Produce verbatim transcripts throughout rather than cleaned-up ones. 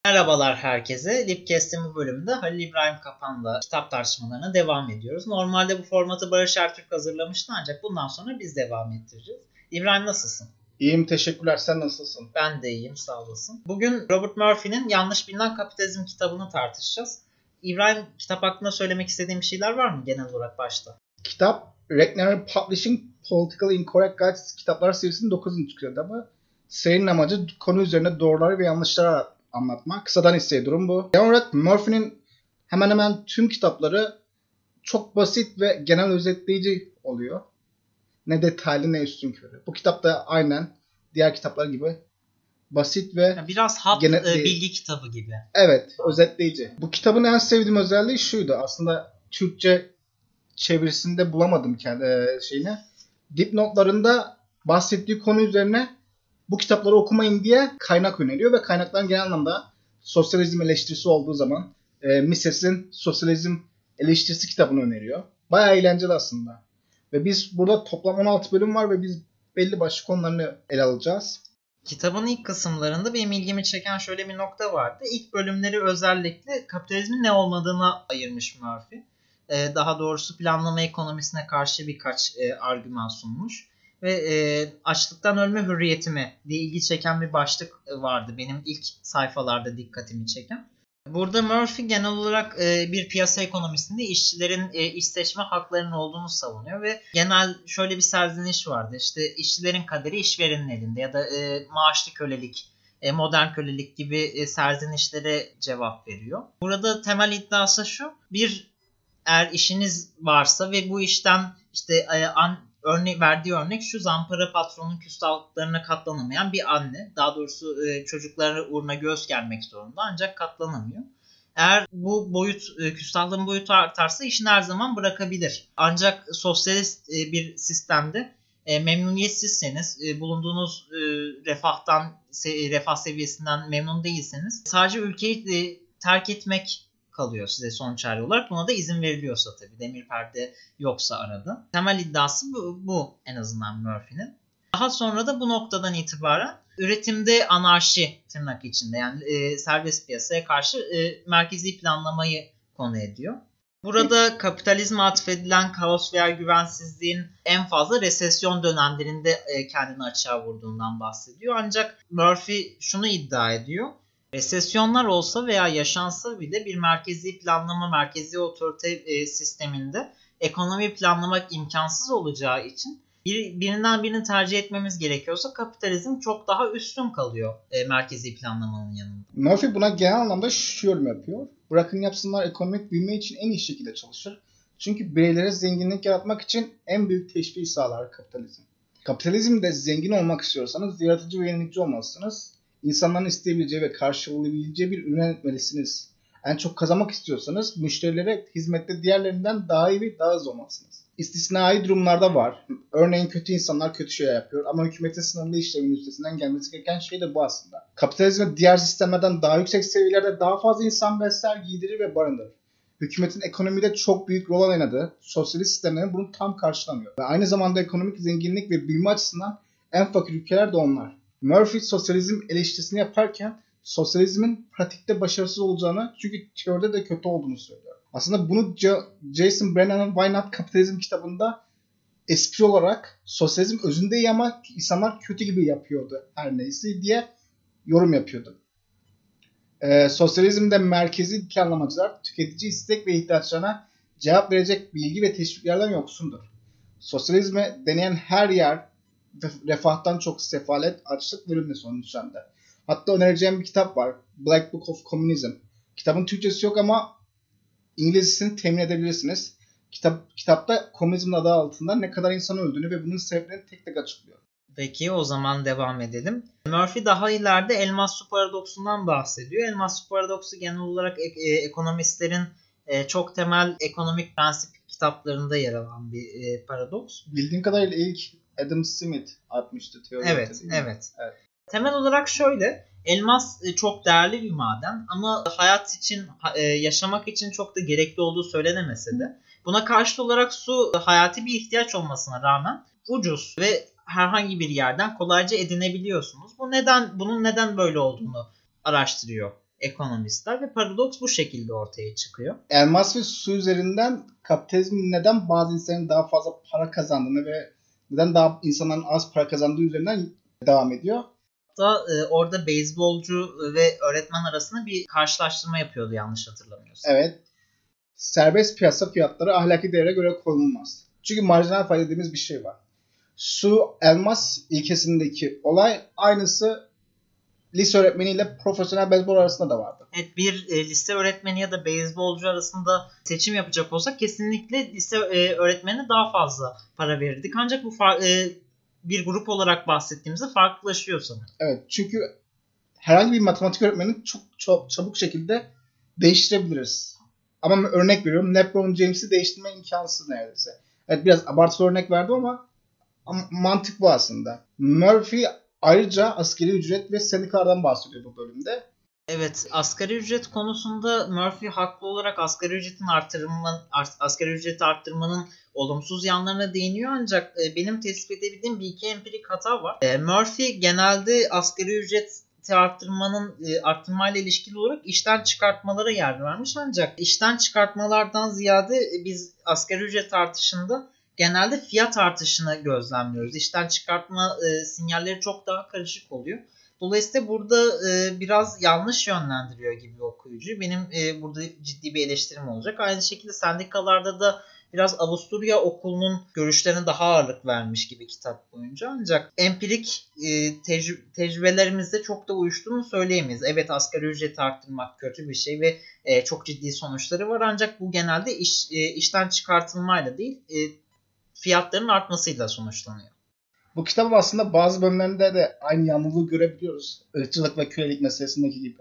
Merhabalar herkese. Lipcast'in bu bölümünde Halil İbrahim Kapan'la kitap tartışmalarına devam ediyoruz. Normalde bu formatı Barış Ertürk hazırlamıştı ancak bundan sonra biz devam ettireceğiz. İbrahim nasılsın? İyiyim, teşekkürler. Sen nasılsın? Ben de iyiyim, sağ olasın. Bugün Robert Murphy'nin Yanlış Bilinen Kapitalizm kitabını tartışacağız. İbrahim, kitap hakkında söylemek istediğin bir şeyler var mı genel olarak başta? Kitap, Regnery Publishing Politically Incorrect Guides kitaplar serisinin dokuzuncu kitabı. Serinin amacı konu üzerine doğruları ve yanlışları anlatmak. Kısadan hisseye durum bu. Genel olarak Murphy'nin hemen hemen tüm kitapları çok basit ve genel özetleyici oluyor. Ne detaylı ne üstünkörü. Bu kitap da aynen diğer kitaplar gibi basit ve biraz hat genel, e, bilgi kitabı gibi. Evet, özetleyici. Bu kitabın en sevdiğim özelliği şuydu. Aslında Türkçe çevirisinde bulamadım kendi e, şeyini. Dipnotlarında bahsettiği konu üzerine bu kitapları okumayın diye kaynak öneriyor ve kaynakların genel anlamda sosyalizm eleştirisi olduğu zaman e, Mises'in sosyalizm eleştirisi kitabını öneriyor. Bayağı eğlenceli aslında. Ve biz burada toplam on altı bölüm var ve biz belli başlı konularını ele alacağız. Kitabın ilk kısımlarında benim ilgimi çeken şöyle bir nokta vardı. İlk bölümleri özellikle kapitalizmin ne olmadığına ayırmış Murphy. Ee, daha doğrusu planlama ekonomisine karşı birkaç e, argüman sunmuş. Ve e, açlıktan ölme hürriyetimi diye ilgi çeken bir başlık vardı. Benim ilk sayfalarda dikkatimi çeken. Burada Murphy genel olarak e, bir piyasa ekonomisinde işçilerin e, iş seçme haklarının olduğunu savunuyor ve genel şöyle bir serzeniş vardı. İşte işçilerin kaderi işverenin elinde ya da e, maaşlı kölelik, e, modern kölelik gibi e, serzenişlere cevap veriyor. Burada temel iddiası şu: bir eğer işiniz varsa ve bu işten işte e, an, örnek verdiği örnek şu: zampara patronun küstahlıklarına katlanamayan bir anne, daha doğrusu e, çocukları uğruna göğüs germek zorunda ancak katlanamıyor. Eğer bu boyut e, küstahlığın boyutu artarsa işini her zaman bırakabilir. Ancak sosyalist e, bir sistemde e, memnuniyetsizseniz, e, bulunduğunuz e, refahtan se, refah seviyesinden memnun değilseniz sadece ülkeyi e, terk etmek kalıyor size son çare olarak. Buna da izin veriliyorsa tabii. Demir perde yoksa arada. Temel iddiası bu, bu en azından Murphy'nin. Daha sonra da bu noktadan itibaren üretimde anarşi tırnak içinde, yani e, serbest piyasaya karşı e, merkezi planlamayı konu ediyor. Burada kapitalizme atfedilen kaos veya güvensizliğin en fazla resesyon dönemlerinde e, kendini açığa vurduğundan bahsediyor. Ancak Murphy şunu iddia ediyor: resesyonlar olsa veya yaşansa bile bir merkezi planlama, merkezi otorite e, sisteminde ekonomi planlamak imkansız olacağı için bir, birinden birini tercih etmemiz gerekiyorsa kapitalizm çok daha üstün kalıyor e, merkezi planlamanın yanında. Murphy buna genel anlamda şu yorum yapıyor: bırakın yapsınlar, ekonomik büyüme için en iyi şekilde çalışır. Çünkü bireylere zenginlik yaratmak için en büyük teşviği sağlar kapitalizm. Kapitalizmde zengin olmak istiyorsanız yaratıcı ve yenilikçi olmalısınız. İnsanların isteyebileceği ve karşılayabileceği bir ürün üretmelisiniz. En çok kazanmak istiyorsanız müşterilere hizmette diğerlerinden daha iyi ve daha hızlı olmalısınız. İstisnai durumlarda var. Örneğin kötü insanlar kötü şeyler yapıyor ama hükümetin sınırlı işlevinin üstesinden gelmesi gereken şey de bu aslında. Kapitalizm diğer sistemlerden daha yüksek seviyelerde daha fazla insan besler, giydirir ve barındırır. Hükümetin ekonomide çok büyük rol oynadığı sosyalist sistemlerin bunu tam karşılamıyor. Ve aynı zamanda ekonomik zenginlik ve büyüme açısından en fakir ülkeler de onlar. Murphy sosyalizm eleştirisini yaparken sosyalizmin pratikte başarısız olacağını, çünkü teoride de kötü olduğunu söylüyor. Aslında bunu J- Jason Brennan'ın Why Not Capitalism kitabında espri olarak sosyalizm özünde iyi ama insanlar kötü gibi yapıyordu her neyse diye yorum yapıyordu. Ee, sosyalizmde merkezi planlamacılar tüketici istek ve ihtiyaçlarına cevap verecek bilgi ve teşviklerden yoksundur. Sosyalizme deneyen her yer refahtan çok sefalet, açlık ve ölümle sonuçlandı. Hatta önereceğim bir kitap var: Black Book of Communism. Kitabın Türkçesi yok ama İngilizcesini temin edebilirsiniz. Kitap, kitapta komünizmin adı altında ne kadar insan öldüğünü ve bunun sebeplerini tek tek açıklıyor. Peki o zaman devam edelim. Murphy daha ileride elmas su paradoksundan bahsediyor. Elmas su paradoksu genel olarak ek- e- ekonomistlerin e, çok temel ekonomik prensip kitaplarında yer alan bir e, paradoks. Bildiğim kadarıyla ilk Adam Smith atmıştı teoriyi. Evet, evet, evet. Temel olarak şöyle: elmas çok değerli bir maden ama hayat için, yaşamak için çok da gerekli olduğu söylenemese de buna karşıt olarak su hayati bir ihtiyaç olmasına rağmen ucuz ve herhangi bir yerden kolayca edinebiliyorsunuz. Bu neden, bunun neden böyle olduğunu araştırıyor ekonomistler ve paradoks bu şekilde ortaya çıkıyor. Elmas ve su üzerinden kapitalizmin neden bazı insanların daha fazla para kazandığını ve neden daha insanların az para kazandığı üzerinden devam ediyor. Da e, orada beyzbolcu ve öğretmen arasında bir karşılaştırma yapıyordu yanlış hatırlamıyorsam. Evet. Serbest piyasa fiyatları ahlaki değere göre konulmaz. Çünkü marjinal fayda dediğimiz bir şey var. Su, elmas ilkesindeki olay aynısı lise öğretmeniyle profesyonel beyzbol arasında da vardı. Evet, bir e, lise öğretmeni ya da beyzbolcu arasında seçim yapacak olsak kesinlikle lise e, öğretmenine daha fazla para verirdik. Ancak bu far, e, bir grup olarak bahsettiğimizde farklılaşıyor sanırım. Evet, çünkü herhangi bir matematik öğretmenini çok, çok çabuk şekilde değiştirebiliriz. Ama örnek veriyorum, LeBron James'i değiştirme imkansız neredeyse. Evet, biraz abartılı örnek verdim ama, ama mantık bu aslında. Murphy ayrıca asgari ücret ve sendikalardan bahsediyor bu bölümde. Evet, asgari ücret konusunda Murphy haklı olarak asgari ücretin artırımı, asgari ücreti arttırmanın olumsuz yanlarına değiniyor, ancak e, benim tespit edebildiğim bir iki empirik hata var. E, Murphy genelde asgari ücreti arttırmanın e, arttırmayla ilişkili olarak işten çıkartmalara yer vermiş, ancak işten çıkartmalardan ziyade e, biz asgari ücret artışında genelde fiyat artışını gözlemliyoruz. İşten çıkartma e, sinyalleri çok daha karışık oluyor. Dolayısıyla burada e, biraz yanlış yönlendiriyor gibi okuyucu. Benim e, burada ciddi bir eleştirim olacak. Aynı şekilde sendikalarda da biraz Avusturya okulunun görüşlerine daha ağırlık vermiş gibi kitap boyunca. Ancak empirik e, tecrü- tecrübelerimizde çok da uyuştuğunu söyleyemeyiz. Evet, asgari ücreti arttırmak kötü bir şey ve e, çok ciddi sonuçları var. Ancak bu genelde iş, e, işten çıkartılmayla değil, e, fiyatların artmasıyla sonuçlanıyor. Bu kitabın aslında bazı bölümlerinde de aynı yanlılığı görebiliyoruz. Irkçılık ve kölelik meselesindeki gibi.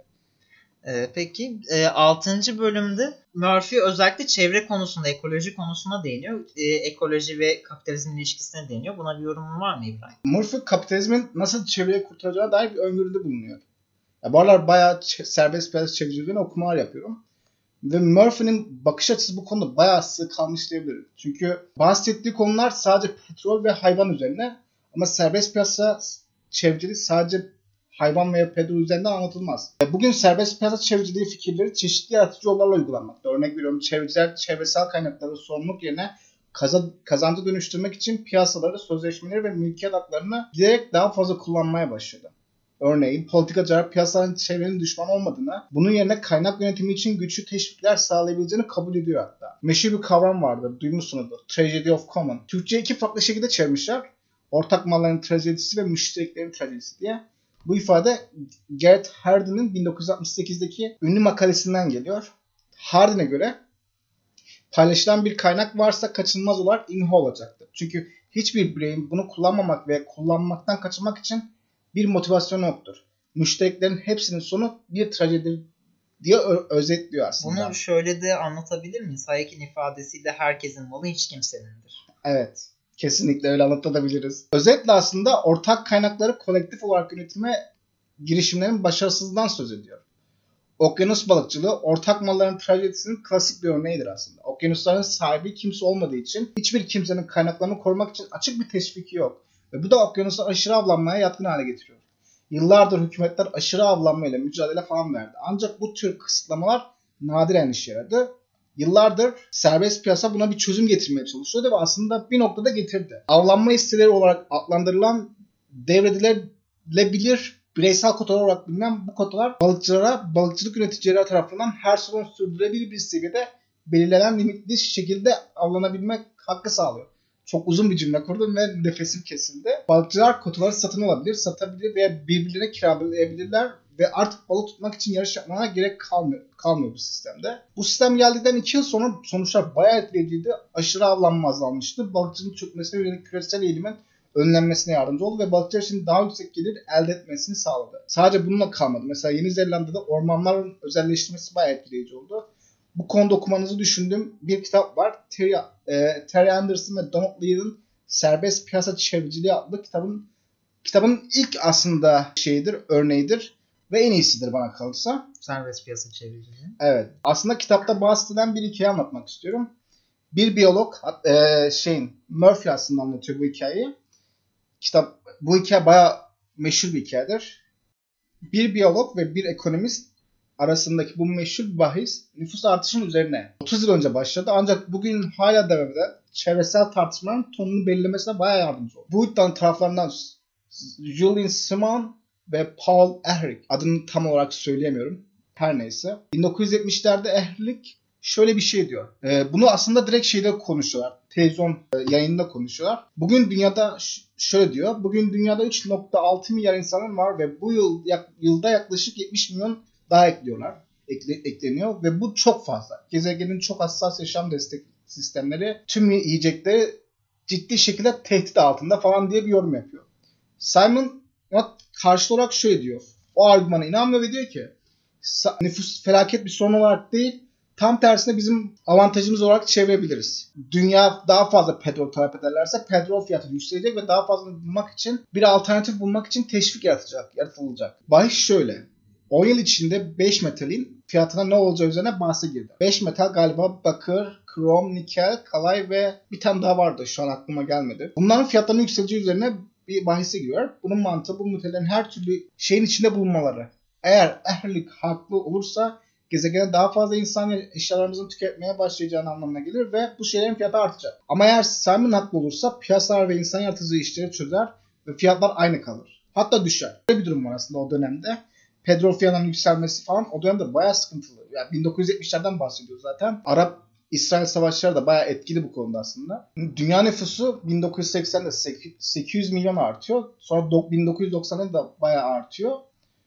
Ee, peki e, altıncı bölümde Murphy özellikle çevre konusunda, ekoloji konusuna değiniyor. E, ekoloji ve kapitalizmin ilişkisine değiniyor. Buna bir yorumun var mı İbrahim? Murphy kapitalizmin nasıl çevreyi kurtaracağına dair bir öngörüde bulunuyor. Ya bu aralar bayağı ç- serbest piyasa çevrecilerine okumalar yapıyorum. Ve Murphy'nin bakış açısı bu konuda bayağı sığ kalmış diyebilirim. Çünkü bahsettiği konular sadece petrol ve hayvan üzerine, ama serbest piyasa çevreciliği sadece hayvan veya petrol üzerinden anlatılmaz. Bugün serbest piyasa çevreciliği fikirleri çeşitli yaratıcı yollarla uygulanmakta. Örnek veriyorum, çevreciler çevresel kaynakları sorumluluk yerine kazancı dönüştürmek için piyasaları, sözleşmeleri ve mülkiyet haklarını giderek daha fazla kullanmaya başladı. Örneğin politikacılar piyasanın çevrenin düşman olmadığını, bunun yerine kaynak yönetimi için güçlü teşvikler sağlayabileceğini kabul ediyor hatta. Meşhur bir kavram vardır, duymuşsunuzdur. Tragedy of Common. Türkçe'ye iki farklı şekilde çevirmişler. Ortak malların trajedisi ve müştereklerin trajedisi diye. Bu ifade Garrett Hardin'in bin dokuz yüz altmış sekizdeki ünlü makalesinden geliyor. Hardin'e göre paylaşılan bir kaynak varsa kaçınılmaz olarak imha olacaktır. Çünkü hiçbir bireyin bunu kullanmamak ve kullanmaktan kaçınmak için bir motivasyon yoktur. Müştereklerin hepsinin sonu bir trajedi diye ö- özetliyor aslında. Bunu şöyle de anlatabilir miyiz? Hayek'in ifadesiyle herkesin malı hiç kimsenindir. Evet. Kesinlikle öyle anlatabiliriz. Özetle aslında ortak kaynakları kolektif olarak yönetme girişimlerin başarısızlığından söz ediyor. Okyanus balıkçılığı ortak malların trajedisinin klasik bir örneğidir aslında. Okyanusların sahibi kimse olmadığı için hiçbir kimsenin kaynaklarını korumak için açık bir teşviki yok. Ve bu da okyanusu aşırı avlanmaya yatkın hale getiriyor. Yıllardır hükümetler aşırı avlanmayla mücadele falan verdi. Ancak bu tür kısıtlamalar nadiren işe yaradı. Yıllardır serbest piyasa buna bir çözüm getirmeye çalışıyordu ve aslında bir noktada getirdi. Avlanma hisseleri olarak adlandırılan devredilebilir bireysel kotalar olarak bilinen bu kotalar balıkçılara, balıkçılık yöneticileri tarafından her sezon sürdürülebilir bir seviyede belirlenen limitli şekilde avlanabilmek hakkı sağlıyor. Çok uzun bir cümle kurdum ve nefesim kesildi. Balıkçılar kotaları satın alabilir, satabilir veya birbirlerine kiralayabilirler ve artık balık tutmak için yarış yapmana gerek kalmıyor, kalmıyor bu sistemde. Bu sistem geldikten iki yıl sonra sonuçlar bayağı etkileyiciydi. Aşırı avlanma azalmıştı. Balıkçının çökmesine yönelik küresel eğilimin önlenmesine yardımcı oldu ve balıkçılar için daha yüksek gelir elde etmesini sağladı. Sadece bununla kalmadı. Mesela Yeni Zelanda'da ormanların özelleştirmesi bayağı etkileyici oldu. Bu konuda okumanızı düşündüğüm bir kitap var. Terry, e, Terry Anderson ve Donald Lear'ın Serbest Piyasa Çevreciliği adlı kitabın kitabın ilk aslında şeyidir, örneğidir ve en iyisidir bana kalırsa. Serbest piyasa çevriciliği. Evet. Aslında kitapta bahsedilen bir hikaye anlatmak istiyorum. Bir biyolog, e, şeyin Murphy aslında anlatıyor bu hikayeyi. Kitap, bu hikaye bayağı meşhur bir hikayedir. Bir biyolog ve bir ekonomist arasındaki bu meşhur bahis nüfus artışının üzerine otuz yıl önce başladı. Ancak bugün hala devam eden çevresel tartışmaların tonunu belirlemesine bayağı yardımcı oldu. Bu iddianın taraflarından Julian Simon ve Paul Ehrlich, adını tam olarak söyleyemiyorum. Her neyse. bin dokuz yüz yetmişlerde Ehrlich şöyle bir şey diyor. Ee, bunu aslında direkt şeyde konuşuyorlar. Televizyon e, yayınında konuşuyorlar. Bugün dünyada ş- şöyle diyor. Bugün dünyada üç nokta altı milyar insanın var ve bu yıl yak- yılda yaklaşık yetmiş milyon daha ekliyorlar. Ekle, ekleniyor ve bu çok fazla. Gezegenin çok hassas yaşam destek sistemleri tüm yiyecekleri ciddi şekilde tehdit altında falan diye bir yorum yapıyor. Simon karşı olarak şöyle diyor. O argümana inanmıyor ve diyor ki nüfus felaket bir sorun olarak değil, tam tersine bizim avantajımız olarak çevirebiliriz. Dünya daha fazla petrol talep ederlerse petrol fiyatı yükselecek ve daha fazla bulmak için bir alternatif bulmak için teşvik yaratacak, yaratılacak. Bahis şöyle. on yıl içinde beş metalin fiyatına ne olacağı üzerine bahse girdi. beş metal galiba bakır, krom, nikel, kalay ve bir tane daha vardı. Şu an aklıma gelmedi. Bunların fiyatlarının yükseleceği üzerine bir bahise giriyor. Bunun mantığı bu metallerin her türlü şeyin içinde bulunmaları. Eğer Ehrlich haklı olursa gezegene daha fazla insan ve eşyalarımızın tüketmeye başlayacağını anlamına gelir ve bu şeylerin fiyatı artacak. Ama eğer Simon haklı olursa piyasalar ve insan yaratıcı işleri çözer ve fiyatlar aynı kalır. Hatta düşer. Böyle bir durum var aslında o dönemde. Petrol fiyatlarının yükselmesi falan o dönemde bayağı sıkıntılı. Yani bin dokuz yüz yetmişlerden bahsediyoruz zaten. Arap-İsrail savaşları da bayağı etkili bu konuda aslında. Dünya nüfusu bin dokuz yüz seksende sekiz yüz milyon artıyor. Sonra bin dokuz yüz doksanda da bayağı artıyor.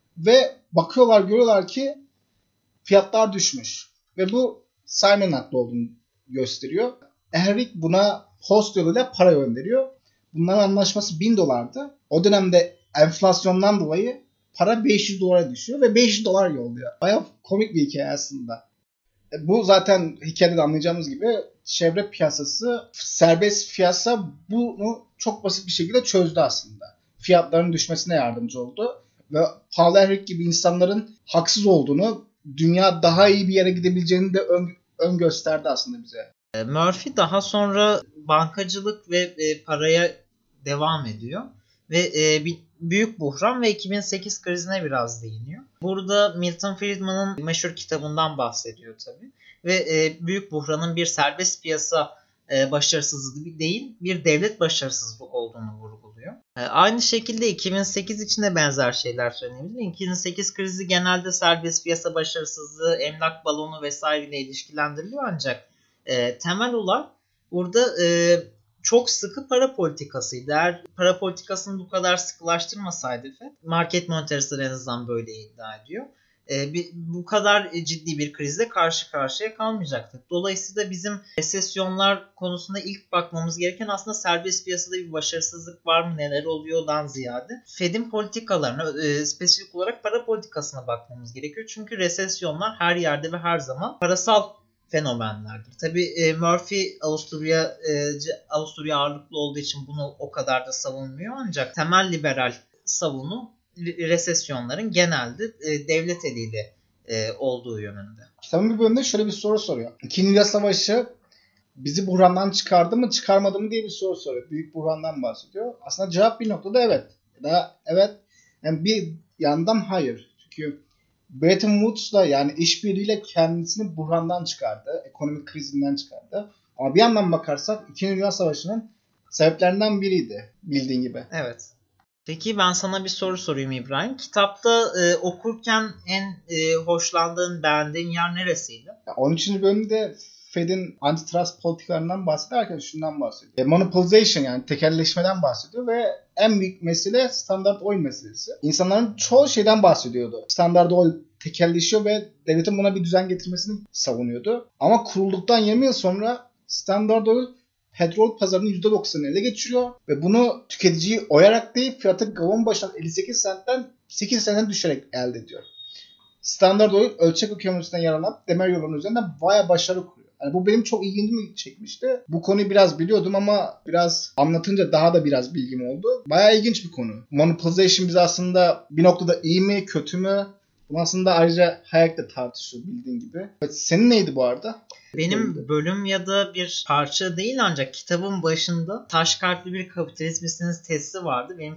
Ve bakıyorlar, görüyorlar ki fiyatlar düşmüş. Ve bu Simon haklı olduğunu gösteriyor. Ehrlich buna post yoluyla para gönderiyor. Bunların anlaşması bin dolardı. O dönemde enflasyondan dolayı para beş yüz dolara düşüyor ve beş yüz dolar yolluyor. Bayağı komik bir hikaye aslında. Bu zaten hikayede anlayacağımız gibi çevre piyasası, serbest piyasa bunu çok basit bir şekilde çözdü aslında. Fiyatların düşmesine yardımcı oldu. Ve Paul Ehrlich gibi insanların haksız olduğunu, dünya daha iyi bir yere gidebileceğini de ön, ön gösterdi aslında bize. Murphy daha sonra bankacılık ve e, paraya devam ediyor. Ve e, bir büyük buhran ve iki bin sekiz krizine biraz değiniyor. Burada Milton Friedman'ın meşhur kitabından bahsediyor tabii. Ve e, büyük buhranın bir serbest piyasa e, başarısızlığı değil, bir devlet başarısızlığı olduğunu vurguluyor. E, aynı şekilde iki bin sekiz için de benzer şeyler söylenebilir. iki bin sekiz krizi genelde serbest piyasa başarısızlığı, emlak balonu vesaireyle ilişkilendiriliyor ancak e, temel olan burada e, çok sıkı para politikasıydı. Eğer para politikasını bu kadar sıkılaştırmasaydı Fed, market monetary'si en azından böyle iddia ediyor. E, bir, bu kadar ciddi bir krizle karşı karşıya kalmayacaktık. Dolayısıyla bizim resesyonlar konusunda ilk bakmamız gereken aslında serbest piyasada bir başarısızlık var mı, neler oluyordan ziyade Fed'in politikalarına, e, spesifik olarak para politikasına bakmamız gerekiyor. Çünkü resesyonlar her yerde ve her zaman parasal fenomenlerdir. Tabii e, Murphy Avusturya e, Avusturya ağırlıklı olduğu için bunu o kadar da savunmuyor ancak temel liberal savunu resesyonların genelde e, devlet eliyle e, olduğu yönünde. Kitabın bir bölümünde şöyle bir soru soruyor. İkinci Dünya Savaşı bizi buhrandan çıkardı mı çıkarmadı mı diye bir soru soruyor. Büyük buhrandan bahsediyor. Aslında cevap bir noktada evet. Ya da evet. Yani bir yandan hayır. Çünkü Bretton Woods'la yani işbirliğiyle kendisini buhrandan çıkardı. Ekonomik krizinden çıkardı. Ama bir yandan bakarsak İkinci Dünya Savaşı'nın sebeplerinden biriydi bildiğin gibi. Evet. Peki ben sana bir soru sorayım İbrahim. Kitapta e, okurken en e, hoşlandığın, beğendiğin yer neresiydi? on üçüncü bölümde Fed'in antitrust politikalarından bahsederken şundan bahsediyor. E, monopolization yani tekelleşmeden bahsediyor ve en büyük mesele standart oil meselesi. İnsanların çoğu şeyden bahsediyordu. Standart oil tekelleşiyor ve devletin buna bir düzen getirmesini savunuyordu. Ama kurulduktan yirmi yıl sonra Standard Oil petrol pazarının yüzde doksanını ele geçiriyor ve bunu tüketiciyi oyarak değil fiyatı galon başına elli sekiz sentten sekiz sentten düşerek elde ediyor. Standard Oil ölçek ekonomisinden yararlanıp demir yolunun üzerinden bayağı başarı kuruyor. Yani bu benim çok ilgimi çekmişti. Bu konuyu biraz biliyordum ama biraz anlatınca daha da biraz bilgim oldu. Bayağı ilginç bir konu. Monopolization bize aslında bir noktada iyi mi kötü mü? Bunu aslında ayrıca Hayek de tartışıyor bildiğin gibi. Evet, senin neydi bu arada? Benim bölüm ya da bir parça değil ancak kitabın başında Taş Kalpli Bir Kapitalizm isimli tezi vardı. Benim çok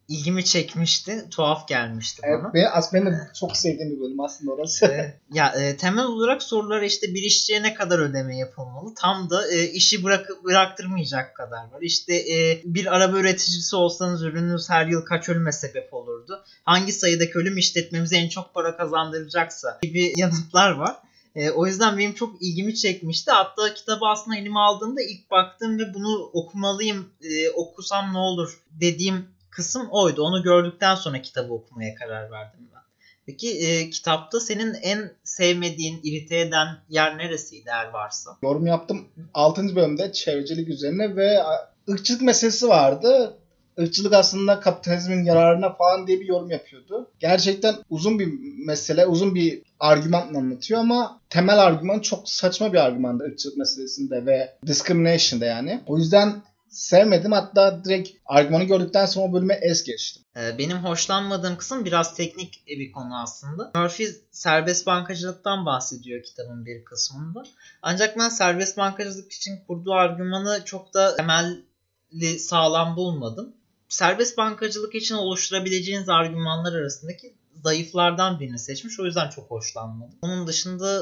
ilgimi çekmişti. Tuhaf gelmişti Evet, bana. benim, aslında benim de çok sevdiğim bir bölüm aslında orası. E, ya e, temel olarak sorular işte bir işçiye ne kadar ödeme yapılmalı? Tam da e, işi bırak bıraktırmayacak kadar var. İşte e, bir araba üreticisi olsanız ürününüz her yıl kaç ölüme sebep olurdu? Hangi sayıdaki ölüm işletmemize en çok para kazandıracaksa gibi yanıtlar var. E, o yüzden benim çok ilgimi çekmişti. Hatta kitabı aslında elime aldığımda ilk baktım ve bunu okumalıyım, e, okusam ne olur dediğim kısım oydu. Onu gördükten sonra kitabı okumaya karar verdim ben. Peki e, kitapta senin en sevmediğin, irite eden yer neresiydi eğer varsa? Yorum yaptım altıncı bölümde çevrecilik üzerine ve ırkçılık meselesi vardı. Irkçılık aslında kapitalizmin yararına falan diye bir yorum yapıyordu. Gerçekten uzun bir mesele, uzun bir argümanla anlatıyor ama temel argüman çok saçma bir argümandı ırkçılık meselesinde ve discrimination'da yani. O yüzden sevmedim, hatta direkt argümanı gördükten sonra o bölüme es geçtim. Benim hoşlanmadığım kısım biraz teknik bir konu aslında. Murphy serbest bankacılıktan bahsediyor kitabın bir kısmında. Ancak ben serbest bankacılık için kurduğu argümanı çok da temelli sağlam bulmadım. Serbest bankacılık için oluşturabileceğiniz argümanlar arasındaki zayıflardan birini seçmiş. O yüzden çok hoşlanmadım. Onun dışında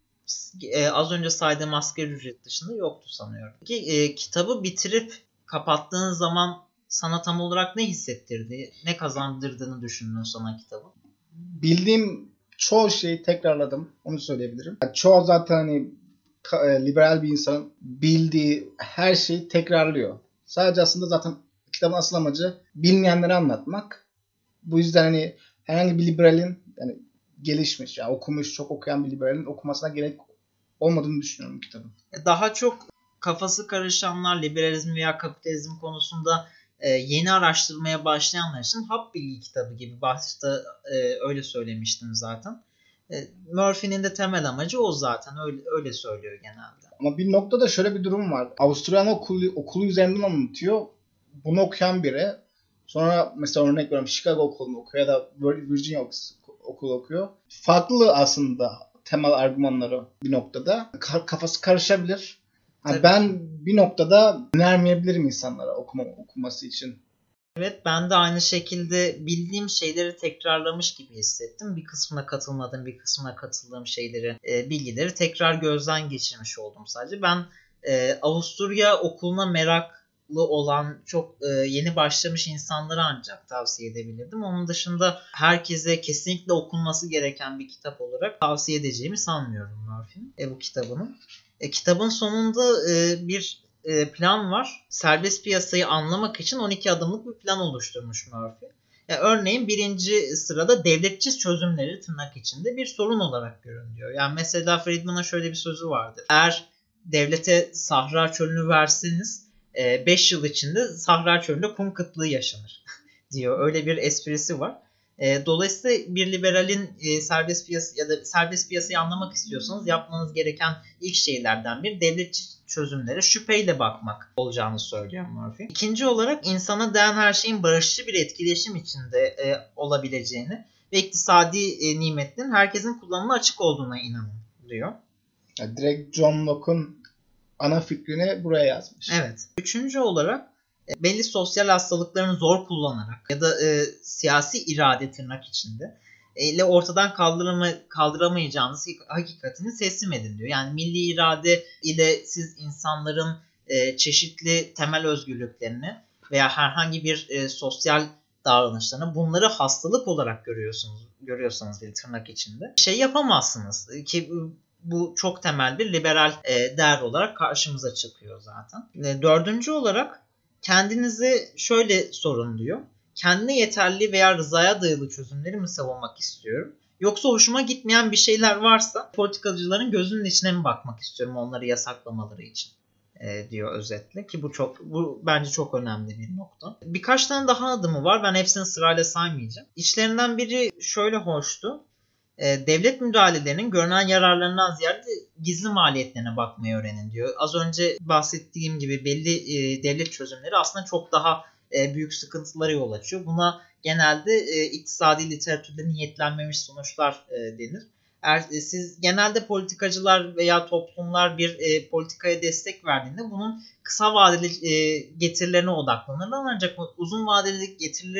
e, az önce saydığım asgari ücret dışında yoktu sanıyorum. Peki e, kitabı bitirip kapattığın zaman sana tam olarak ne hissettirdi? Ne kazandırdığını düşündün sana kitabı? Bildiğim çoğu şeyi tekrarladım. Onu söyleyebilirim. Yani çoğu zaten hani liberal bir insanın bildiği her şeyi tekrarlıyor. Sadece aslında zaten kitabın asıl amacı bilmeyenleri anlatmak. Bu yüzden hani herhangi bir liberalin, yani gelişmiş, yani okumuş, çok okuyan bir liberalin okumasına gerek olmadığını düşünüyorum kitabın. Daha çok kafası karışanlar, liberalizm veya kapitalizm konusunda e, yeni araştırmaya başlayanlar için hap bilgi kitabı gibi, başta e, öyle söylemiştim zaten. E, Murphy'nin de temel amacı o zaten, öyle öyle söylüyor genelde. Ama bir noktada şöyle bir durum var. Avustralya okulu, okulu üzerinden anlatıyor. Bunu okuyan biri sonra mesela örnek veriyorum Chicago okulunu okuyor ya da Virginia okulu okuyor. Farklı aslında temel argümanları bir noktada. Kafası karışabilir. Yani ben bir noktada önermeyebilirim insanlara okuma, okuması için. Evet, ben de aynı şekilde bildiğim şeyleri tekrarlamış gibi hissettim. Bir kısmına katılmadığım, bir kısmına katıldığım şeyleri, e, bilgileri tekrar gözden geçirmiş oldum sadece. Ben e, Avusturya okuluna meraklı olan, çok e, yeni başlamış insanlara ancak tavsiye edebilirdim. Onun dışında herkese kesinlikle okunması gereken bir kitap olarak tavsiye edeceğimi sanmıyorum Murphy'nin e, bu kitabını. E, kitabın sonunda e, bir plan var. Serbest piyasayı anlamak için on iki adımlık bir plan oluşturmuş Murphy. Yani örneğin birinci sırada devletçi çözümleri tırnak içinde bir sorun olarak görünüyor. Yani mesela Friedman'a şöyle bir sözü vardır. Eğer devlete Sahra Çölü'nü verseniz beş yıl içinde Sahra Çölü'nde kum kıtlığı yaşanır diyor. Öyle bir esprisi var. Dolayısıyla bir liberalin serbest piyasa ya da serbest piyasayı anlamak istiyorsanız yapmanız gereken ilk şeylerden biri devletçi çözümlere şüpheyle bakmak olacağını söylüyor Murphy. İkinci olarak insana değen her şeyin barışçı bir etkileşim içinde e, olabileceğini ve iktisadi e, nimetlerin herkesin kullanımına açık olduğuna inanın diyor. Yani direkt John Locke'un ana fikrini buraya yazmış. Evet. Üçüncü olarak e, belli sosyal hastalıklarını zor kullanarak ya da e, siyasi irade tırnak içinde ile ortadan kaldırama, kaldıramayacağınız hakikatini teslim edin diyor. Yani milli irade ile siz insanların e, çeşitli temel özgürlüklerini veya herhangi bir e, sosyal davranışlarını, bunları hastalık olarak görüyorsunuz, görüyorsanız bir tırnak içinde şey yapamazsınız ki bu çok temel bir liberal e, değer olarak karşımıza çıkıyor zaten. E, dördüncü olarak kendinize şöyle sorun diyor. Kendine yeterli veya rızaya dayalı çözümleri mi savunmak istiyorum? Yoksa hoşuma gitmeyen bir şeyler varsa politikacıların gözünün içine mi bakmak istiyorum onları yasaklamaları için e, diyor özetle, ki bu çok bu bence çok önemli bir nokta. Birkaç tane daha adımı var. Ben hepsini sırayla saymayacağım. İçlerinden biri şöyle hoştu. E, devlet müdahalelerinin görünen yararlarından ziyade gizli maliyetlerine bakmayı öğrenin diyor. Az önce bahsettiğim gibi belli e, devlet çözümleri aslında çok daha e, büyük sıkıntılara yol açıyor. Buna genelde e, iktisadi literatürde niyetlenmemiş sonuçlar e, denir. Eğer e, siz genelde politikacılar veya toplumlar bir e, politikaya destek verdiğinde bunun kısa vadeli e, getirilerine odaklanırlar. Ancak uzun vadeli getirileri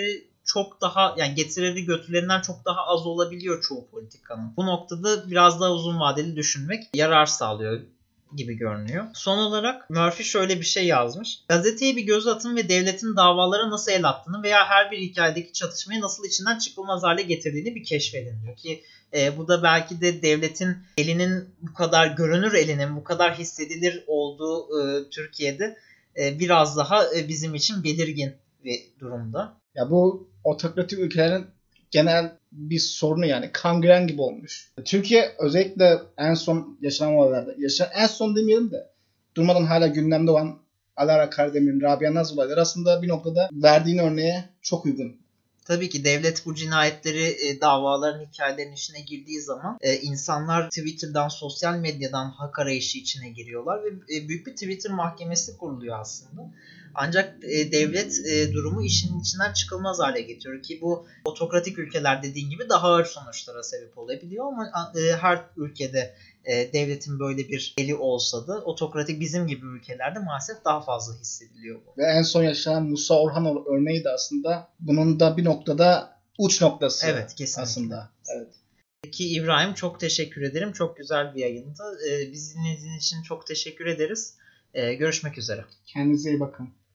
çok daha, yani getirileri götürülerinden çok daha az olabiliyor çoğu politikanın. Bu noktada biraz daha uzun vadeli düşünmek yarar sağlıyor gibi görünüyor. Son olarak Murphy şöyle bir şey yazmış. Gazeteye bir göz atın ve devletin davalara nasıl el attığını veya her bir hikayedeki çatışmayı nasıl içinden çıkılmaz hale getirdiğini bir keşfedin diyor ki e, bu da belki de devletin elinin bu kadar görünür elinin bu kadar hissedilir olduğu e, Türkiye'de e, biraz daha e, bizim için belirgin bir durumda. Ya bu otokratik ülkelerin genel bir sorunu, yani kangren gibi olmuş. Türkiye özellikle en son yaşanan olaylarda, yaşanan en son demeyelim de durmadan hala gündemde olan Alara Karademir'in, Rabia Naz olayları aslında bir noktada verdiğin örneğe çok uygun. Tabii ki devlet bu cinayetleri, e, davaların, hikayelerin içine girdiği zaman e, insanlar Twitter'dan, sosyal medyadan hak arayışı içine giriyorlar ve e, büyük bir Twitter mahkemesi kuruluyor aslında. Ancak e, devlet e, durumu işin içinden çıkılmaz hale getiriyor ki bu otokratik ülkeler dediğin gibi daha ağır sonuçlara sebep olabiliyor ama e, her ülkede e, devletin böyle bir eli olsa da otokratik bizim gibi ülkelerde maalesef daha fazla hissediliyor bu. Ve en son yaşanan Musa Orhan örneği de aslında bunun da bir noktada uç noktası. Evet, kesinlikle. Aslında. Evet. Peki İbrahim, çok teşekkür ederim. Çok güzel bir yayındı. Ee, bizi dinlediğiniz için çok teşekkür ederiz. Ee, görüşmek üzere. Kendinize iyi bakın.